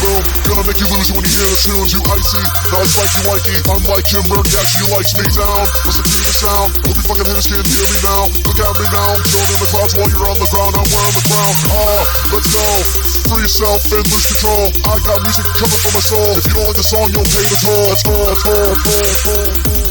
room. Gonna make you lose when you hear the tunes, you icy. Guys like you likey, unlike Kim Burke, yeah, she likes me down. Listen to the sound, hope you fucking haters can hear me now. Look at me now, chilling in the clouds while you're on the ground, I'm wearing the crown. Let's go, free yourself and lose control. I got music coming from my soul. If you don't like the song, you'll pay the toll. Let's go, let's go, let's go, let's go.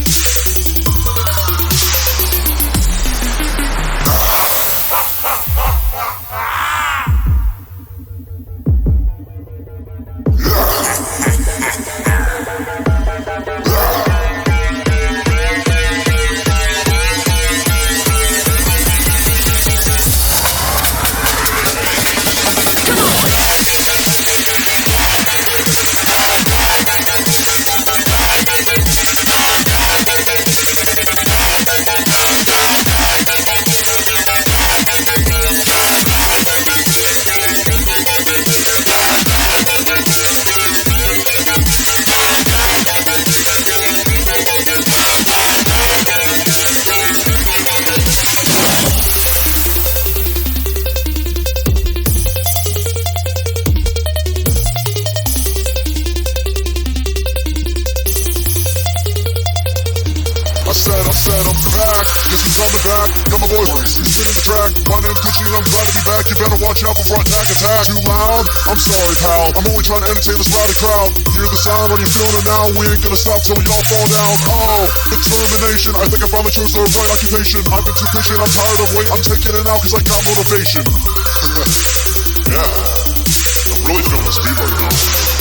I'm back, guess who's on the back? Got my boy Reese, he's spinning the track. My name's Gucci and I'm glad to be back. You better watch out before I attack. Too loud? I'm sorry pal, I'm only trying to entertain this rowdy crowd. Hear the sound, are you feeling it now? We ain't gonna stop till we all fall down. Oh, determination, I think I finally chose the right occupation. I've been too patient, I'm tired of waiting. I'm taking it out cause I got motivation. Yeah, I'm really feeling this beat right now.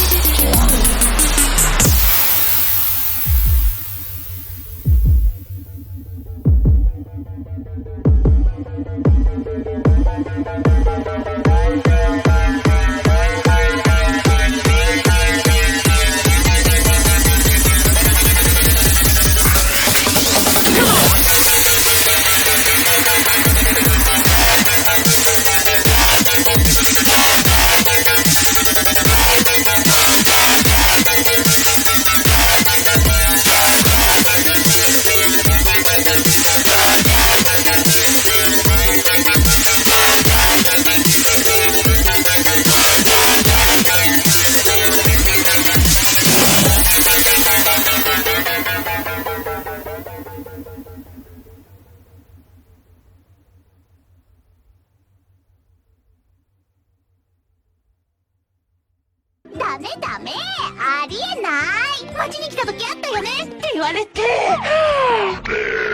ダメダメ、ありえない。街に来た時あったよねって言われて